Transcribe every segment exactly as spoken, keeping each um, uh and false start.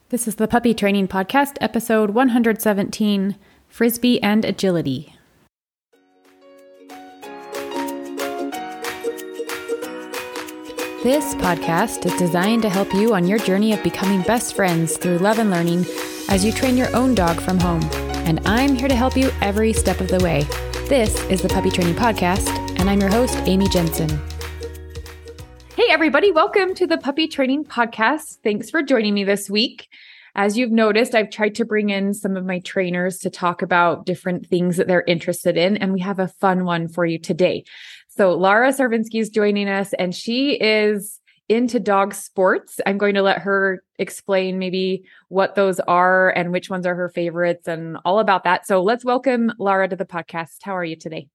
This is the Puppy Training Podcast, episode one hundred seventeen, Frisbee and Agility. This podcast is designed to help you on your journey of becoming best friends through love and learning as you train your own dog from home. And I'm here to help you every step of the way. This is the Puppy Training Podcast, and I'm your host, Amy Jensen. Hey, everybody. Welcome to the Puppy Training Podcast. Thanks for joining me this week. As you've noticed, I've tried to bring in some of my trainers to talk about different things that they're interested in, and we have a fun one for you today. So Lara Sarvinsky is joining us, and she is into dog sports. I'm going to let her explain maybe what those are and which ones are her favorites and all about that. So let's welcome Lara to the podcast. How are you today?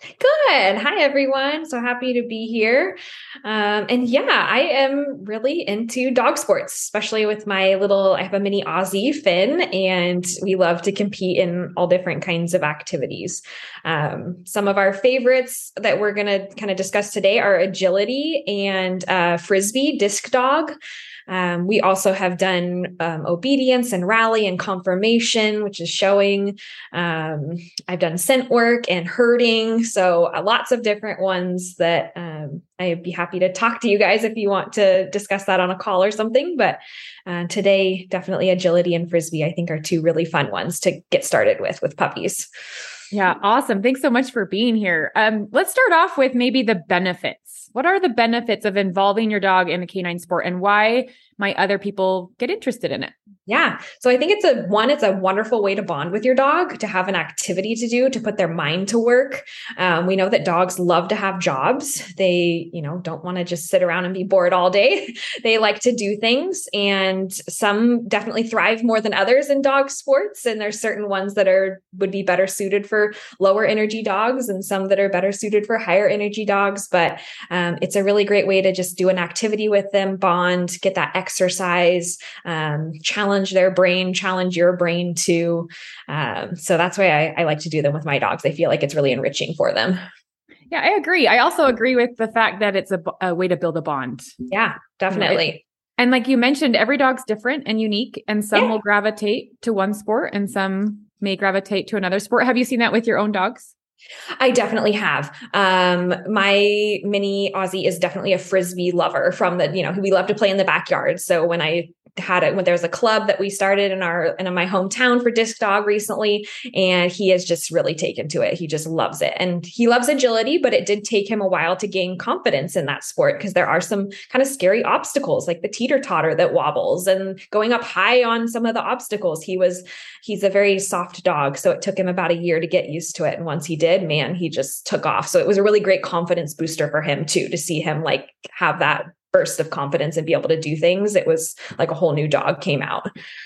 Good. Hi, everyone. So happy to be here. Um, and yeah, I am really into dog sports, especially with my little, I have a mini Aussie, Finn, and we love to compete in all different kinds of activities. Um, some of our favorites that we're going to kind of discuss today are agility and uh, Frisbee, disc dog. Um, we also have done um, obedience and rally and conformation, which is showing. Um, I've done scent work and herding. So uh, lots of different ones that um, I'd be happy to talk to you guys if you want to discuss that on a call or something. But uh, today, definitely agility and Frisbee, I think, are two really fun ones to get started with, with puppies. Yeah, awesome. Thanks so much for being here. Um, let's start off with maybe the benefits. What are the benefits of involving your dog in a canine sport, and why might other people get interested in it? Yeah. So I think it's a one, it's a wonderful way to bond with your dog, to have an activity to do, to put their mind to work. Um, we know that dogs love to have jobs. They, you know, don't want to just sit around and be bored all day. They like to do things, and some definitely thrive more than others in dog sports. And there's certain ones that are, would be better suited for lower energy dogs, and some that are better suited for higher energy dogs. But um, it's a really great way to just do an activity with them, bond, get that exercise, um, challenge their brain, challenge your brain too. Um, so that's why I, I like to do them with my dogs. I feel like it's really enriching for them. Yeah, I agree. I also agree with the fact that it's a, a way to build a bond. Yeah, definitely. You know, it, and like you mentioned, every dog's different and unique, and some yeah. will gravitate to one sport and some may gravitate to another sport. Have you seen that with your own dogs? I definitely have. Um, my mini Aussie is definitely a Frisbee lover from the, you know, we love to play in the backyard. So when I had it, when there was a club that we started in our, in my hometown for disc dog recently, and he has just really taken to it. He just loves it, and he loves agility, but it did take him a while to gain confidence in that sport, because there are some kind of scary obstacles like the teeter totter that wobbles and going up high on some of the obstacles. He was, he's a very soft dog. So it took him about a year to get used to it. And once he did, man, he just took off. So it was a really great confidence booster for him too, to see him like have that burst of confidence and be able to do things. It was like a whole new dog came out.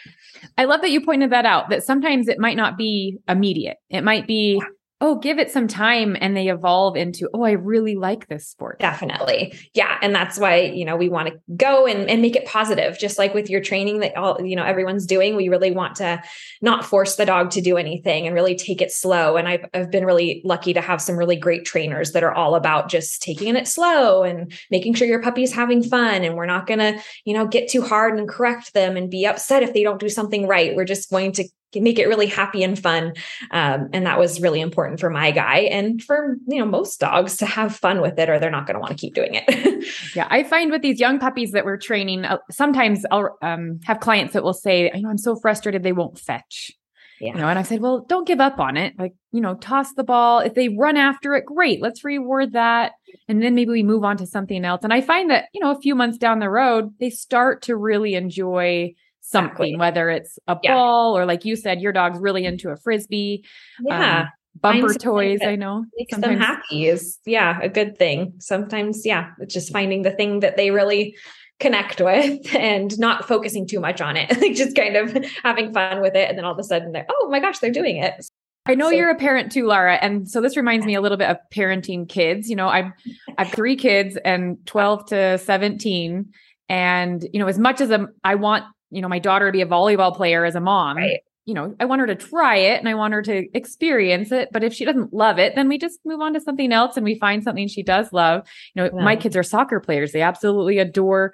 I love that you pointed that out, that sometimes it might not be immediate. It might be, yeah. oh, give it some time, and they evolve into, oh, I really like this sport. Definitely. Yeah. And that's why, you know, we want to go and, and make it positive, just like with your training that all, you know, everyone's doing. We really want to not force the dog to do anything and really take it slow. And I've, I've been really lucky to have some really great trainers that are all about just taking it slow and making sure your puppy's having fun. And we're not going to, you know, get too hard and correct them and be upset if they don't do something right. We're just going to make it really happy and fun. Um, and that was really important for my guy, and for, you know, most dogs to have fun with it, or they're not going to want to keep doing it. Yeah. I find with these young puppies that we're training, uh, sometimes I'll um, have clients that will say, you know, I'm so frustrated they won't fetch. Yeah. You know, and I said, well, don't give up on it. Like, you know, toss the ball. If they run after it, great. Let's reward that. And then maybe we move on to something else. And I find that, you know, a few months down the road, they start to really enjoy something, exactly. whether it's a yeah. ball, or like you said, your dog's really into a Frisbee. Yeah. Um, bumper toys, I know. Makes sometimes. them happy is, yeah, a good thing. Sometimes, yeah, it's just finding the thing that they really connect with and not focusing too much on it, like just kind of having fun with it. And then all of a sudden they're, oh my gosh, they're doing it. I know so, you're a parent too, Lara. And so this reminds me a little bit of parenting kids. You know, I've, I've three kids, and twelve to seventeen. And, you know, as much as a, I want, you know, my daughter to be a volleyball player as a mom, right. you know, I want her to try it and I want her to experience it. But if she doesn't love it, then we just move on to something else and we find something she does love. You know, yeah. my kids are soccer players. They absolutely adore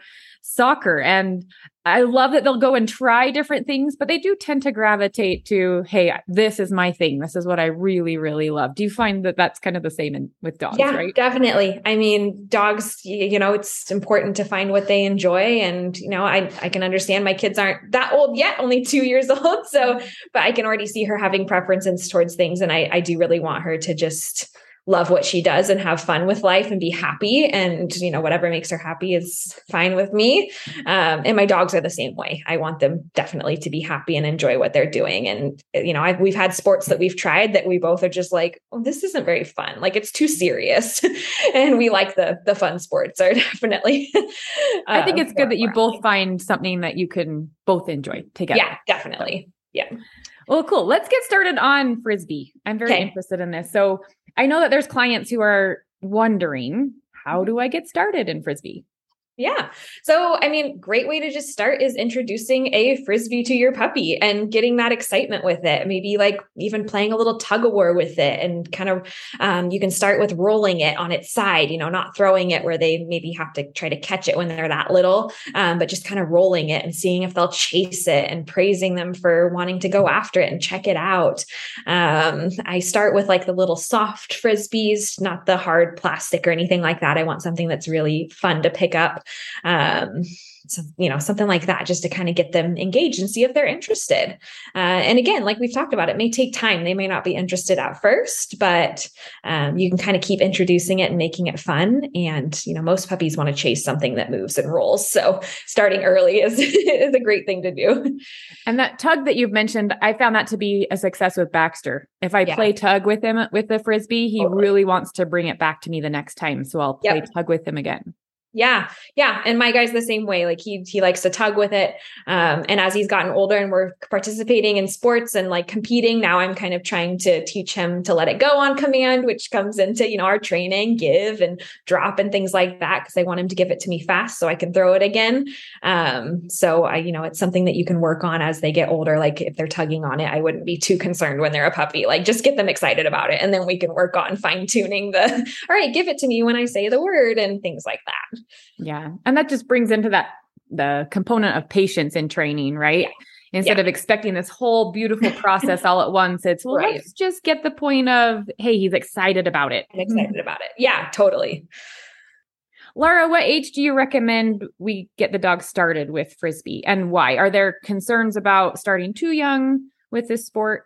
soccer. And I love that they'll go and try different things, but they do tend to gravitate to, hey, this is my thing. This is what I really, really love. Do you find that that's kind of the same in, with dogs, yeah, right? Definitely. I mean, dogs, you know, it's important to find what they enjoy. And, you know, I, I can understand my kids aren't that old yet, only two years old. So, but I can already see her having preferences towards things. And I, I do really want her to just love what she does and have fun with life and be happy. And, you know, whatever makes her happy is fine with me. Um, and my dogs are the same way. I want them definitely to be happy and enjoy what they're doing. And, you know, I've, we've had sports that we've tried that we both are just like, oh, this isn't very fun. Like it's too serious. And we like the, the fun sports are definitely. uh, I think it's good that you both find something that you can both enjoy together. Yeah, definitely. Yeah. Well, cool. Let's get started on Frisbee. I'm very okay. interested in this. So I know that there's clients who are wondering, how do I get started in Frisbee? Yeah. So, I mean, great way to just start is introducing a Frisbee to your puppy and getting that excitement with it. Maybe like even playing a little tug of war with it and kind of, um, you can start with rolling it on its side, you know, not throwing it where they maybe have to try to catch it when they're that little, um, but just kind of rolling it and seeing if they'll chase it and praising them for wanting to go after it and check it out. Um, I start with like the little soft Frisbees, not the hard plastic or anything like that. I want something that's really fun to pick up. Um, so, you know, something like that, just to kind of get them engaged and see if they're interested. Uh, and again, like we've talked about, it may take time. They may not be interested at first, but um, you can kind of keep introducing it and making it fun. And, you know, most puppies want to chase something that moves and rolls. So starting early is, is a great thing to do. And that tug that you've mentioned, I found that to be a success with Baxter. If I yeah. play tug with him with the Frisbee, he totally. really wants to bring it back to me the next time. So I'll play yep. tug with him again. Yeah. Yeah. And my guy's the same way. Like he, he likes to tug with it. Um, and as he's gotten older and we're participating in sports and like competing, now I'm kind of trying to teach him to let it go on command, which comes into, you know, our training, give and drop and things like that. Cause I want him to give it to me fast so I can throw it again. Um, so I, you know, it's something that you can work on as they get older. Like if they're tugging on it, I wouldn't be too concerned when they're a puppy, like just get them excited about it. And then we can work on fine tuning the, all right, give it to me when I say the word and things like that. Yeah. And that just brings into that the component of patience in training, right? Yeah. Instead yeah. of expecting this whole beautiful process all at once, it's, well, right. let's just get the point of, hey, he's excited about it. I'm excited about it. Yeah, totally. Laura, what age do you recommend we get the dog started with Frisbee and why? Are there concerns about starting too young with this sport?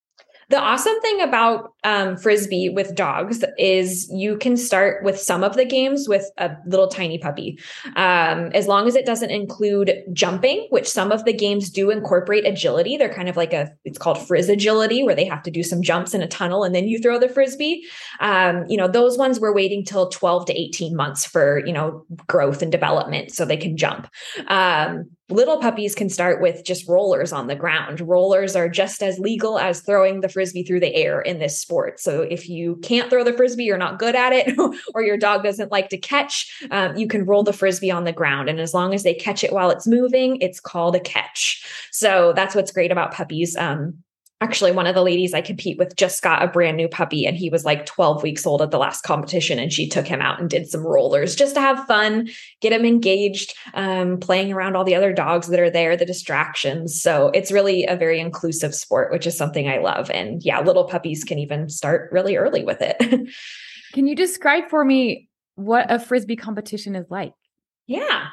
The awesome thing about um, Frisbee with dogs is you can start with some of the games with a little tiny puppy. Um, as long as it doesn't include jumping, which some of the games do incorporate agility. They're kind of like a, it's called Frizz agility, where they have to do some jumps in a tunnel and then you throw the Frisbee. Um, you know, those ones we're waiting till twelve to eighteen months for, you know, growth and development so they can jump. Um, Little puppies can start with just rollers on the ground. Rollers are just as legal as throwing the Frisbee through the air in this sport. So if you can't throw the Frisbee, you're not good at it, or your dog doesn't like to catch, um, you can roll the Frisbee on the ground. And as long as they catch it while it's moving, it's called a catch. So that's what's great about puppies. Um, Actually, one of the ladies I compete with just got a brand new puppy and he was like twelve weeks old at the last competition. And she took him out and did some rollers just to have fun, get him engaged, um, playing around all the other dogs that are there, the distractions. So it's really a very inclusive sport, which is something I love. And yeah, little puppies can even start really early with it. Can you describe for me what a Frisbee competition is like? Yeah.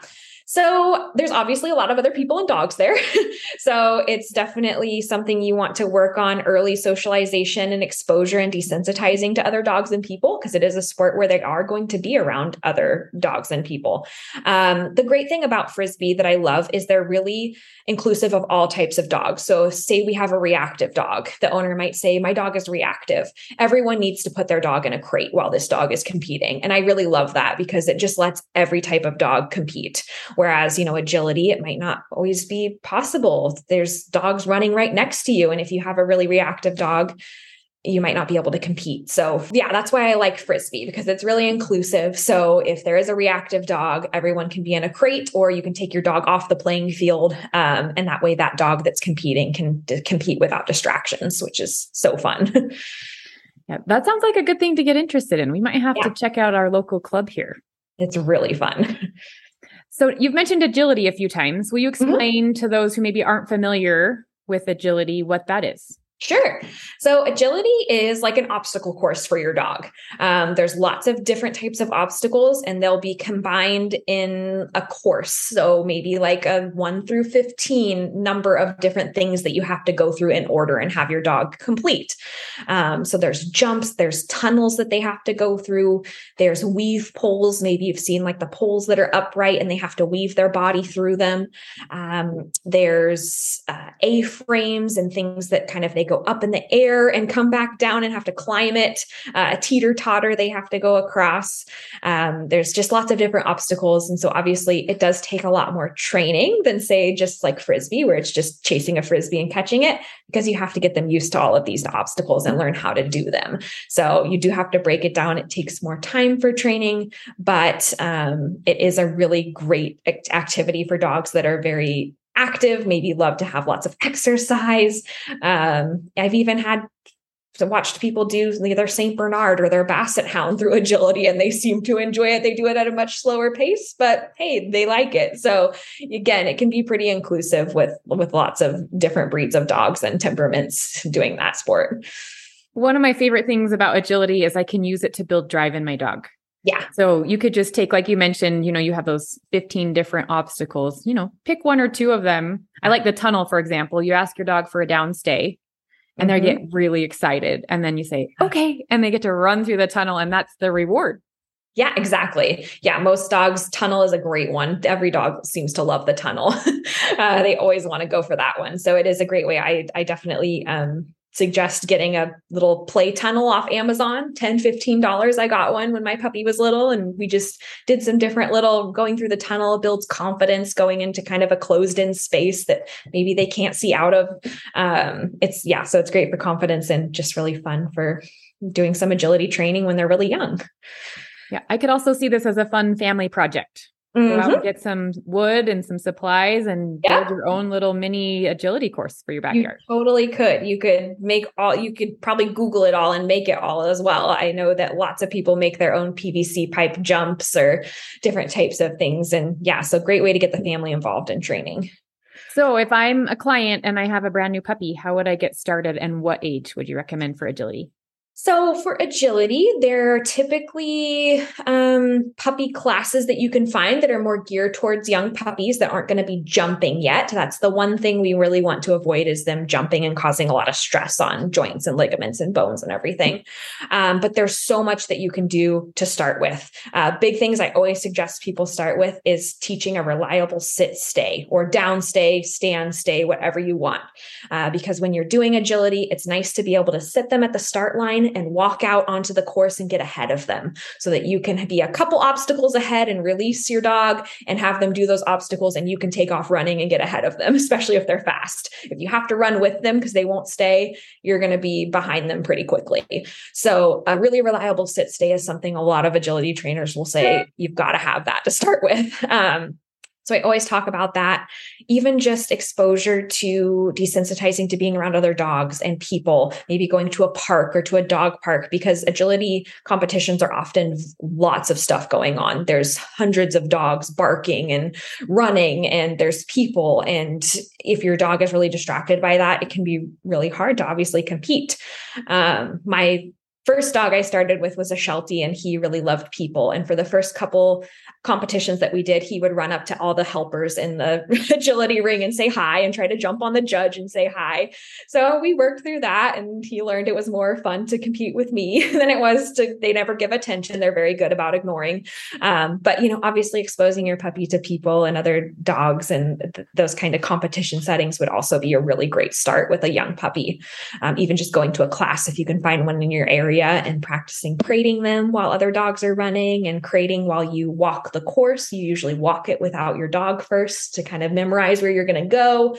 So there's obviously a lot of other people and dogs there. So it's definitely something you want to work on early socialization and exposure and desensitizing to other dogs and people, because it is a sport where they are going to be around other dogs and people. Um, the great thing about Frisbee that I love is they're really inclusive of all types of dogs. So say we have a reactive dog. The owner might say, my dog is reactive. Everyone needs to put their dog in a crate while this dog is competing. And I really love that because it just lets every type of dog compete. Whereas, you know, agility, it might not always be possible. There's dogs running right next to you. And if you have a really reactive dog, you might not be able to compete. So yeah, that's why I like Frisbee, because it's really inclusive. So if there is a reactive dog, everyone can be in a crate, or you can take your dog off the playing field. Um, and that way that dog that's competing can d- compete without distractions, which is so fun. Yeah, that sounds like a good thing to get interested in. We might have yeah. to check out our local club here. It's really fun. So you've mentioned agility a few times. Will you explain Mm-hmm. to those who maybe aren't familiar with agility what that is? Sure. So agility is like an obstacle course for your dog. Um, there's lots of different types of obstacles, and they'll be combined in a course. So maybe like a one through fifteen number of different things that you have to go through in order and have your dog complete. Um, so there's jumps, there's tunnels that they have to go through. There's weave poles. Maybe you've seen like the poles that are upright and they have to weave their body through them. Um, there's uh, A-frames and things that kind of they go up in the air and come back down and have to climb it. Uh, a teeter-totter they have to go across. Um, there's just lots of different obstacles. And so obviously it does take a lot more training than say just like Frisbee, where it's just chasing a Frisbee and catching it, because you have to get them used to all of these obstacles and learn how to do them. So you do have to break it down. It takes more time for training, but um, it is a really great activity for dogs that are very active, maybe love to have lots of exercise. Um, I've even had watched people do their Saint Bernard or their Basset Hound through agility, and they seem to enjoy it. They do it at a much slower pace, but hey, they like it. So again, it can be pretty inclusive with, with lots of different breeds of dogs and temperaments doing that sport. One of my favorite things about agility is I can use it to build drive in my dog. Yeah. So you could just take, like you mentioned, you know, you have those fifteen different obstacles, you know, pick one or two of them. I like the tunnel, for example. You ask your dog for a downstay and mm-hmm. they get really excited. And then you say, okay. And they get to run through the tunnel, and that's the reward. Yeah, exactly. Yeah. Most dogs, tunnel is a great one. Every dog seems to love the tunnel. uh, they always want to go for that one. So it is a great way. I, I definitely, um, suggest getting a little play tunnel off Amazon, ten dollars, fifteen dollars. I got one when my puppy was little, and we just did some different little going through the tunnel, builds confidence going into kind of a closed in space that maybe they can't see out of. Um, it's yeah. So it's great for confidence and just really fun for doing some agility training when they're really young. Yeah. I could also see this as a fun family project. Mm-hmm. Go out and get some wood and some supplies and yeah. build your own little mini agility course for your backyard. You totally could. You could make all, you could probably Google it all and make it all as well. I know that lots of people make their own P V C pipe jumps or different types of things. And yeah, so great way to get the family involved in training. So if I'm a client and I have a brand new puppy, how would I get started, and what age would you recommend for agility? So for agility, there are typically um, puppy classes that you can find that are more geared towards young puppies that aren't going to be jumping yet. That's the one thing we really want to avoid, is them jumping and causing a lot of stress on joints and ligaments and bones and everything. Um, but there's so much that you can do to start with. Uh, big things I always suggest people start with is teaching a reliable sit stay or down stay, stand stay, whatever you want. Uh, because when you're doing agility, it's nice to be able to sit them at the start line and walk out onto the course and get ahead of them, so that you can be a couple obstacles ahead and release your dog and have them do those obstacles, and you can take off running and get ahead of them, especially if they're fast. If you have to run with them because they won't stay, you're going to be behind them pretty quickly. So a really reliable sit stay is something a lot of agility trainers will say you've got to have that to start with. Um, So I always talk about that. Even just exposure to desensitizing to being around other dogs and people, maybe going to a park or to a dog park, because agility competitions are often lots of stuff going on. There's hundreds of dogs barking and running, and there's people. And if your dog is really distracted by that, it can be really hard to obviously compete. Um, my first dog I started with was a Sheltie, and he really loved people. And for the first couple competitions that we did, he would run up to all the helpers in the agility ring and say hi and try to jump on the judge and say hi. So we worked through that, and he learned it was more fun to compete with me than it was to, they never give attention. They're very good about ignoring. Um, but, you know, obviously exposing your puppy to people and other dogs and th- those kind of competition settings would also be a really great start with a young puppy. Um, even just going to a class, if you can find one in your area, and practicing crating them while other dogs are running, and crating while you walk the course. You usually walk it without your dog first to kind of memorize where you're going to go.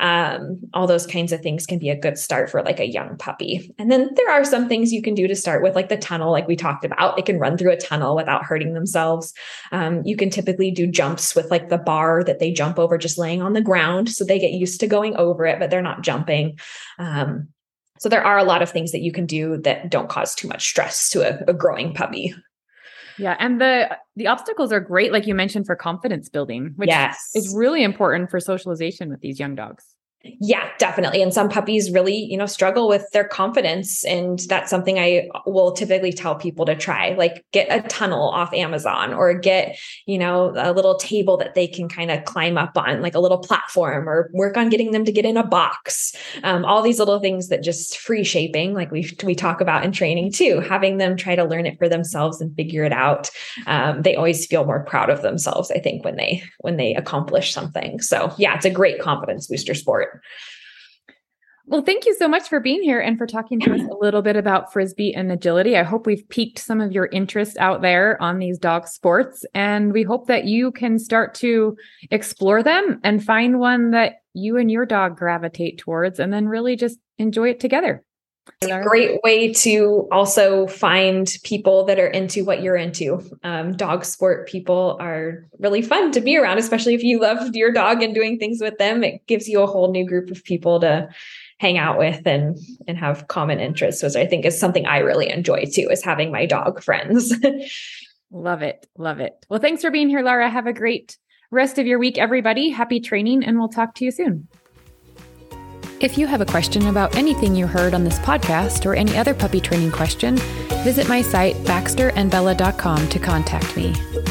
Um, all those kinds of things can be a good start for like a young puppy. And then there are some things you can do to start with, like the tunnel, like we talked about. They can run through a tunnel without hurting themselves. Um, you can typically do jumps with like the bar that they jump over just laying on the ground. So they get used to going over it, but they're not jumping. Um, So there are a lot of things that you can do that don't cause too much stress to a, a growing puppy. Yeah. And the, the obstacles are great, like you mentioned, for confidence building, which yes. is really important for socialization with these young dogs. Yeah, definitely. And some puppies really, you know, struggle with their confidence. And that's something I will typically tell people to try, like get a tunnel off Amazon or get, you know, a little table that they can kind of climb up on, like a little platform, or work on getting them to get in a box. Um, all these little things that just free shaping, like we, we talk about in training too, having them try to learn it for themselves and figure it out. Um, they always feel more proud of themselves, I think, when they, when they accomplish something. So yeah, it's a great confidence booster sport. Well, thank you so much for being here and for talking to us a little bit about Frisbee and agility. I hope we've piqued some of your interest out there on these dog sports, and we hope that you can start to explore them and find one that you and your dog gravitate towards, and then really just enjoy it together. It's a great way to also find people that are into what you're into. Um, dog sport people are really fun to be around, especially if you love your dog and doing things with them. It gives you a whole new group of people to hang out with and, and have common interests, which I think is something I really enjoy too, is having my dog friends. Love it. Love it. Well, thanks for being here, Lara. Have a great rest of your week, everybody. Happy training, and we'll talk to you soon. If you have a question about anything you heard on this podcast or any other puppy training question, visit my site baxter and bella dot com to contact me.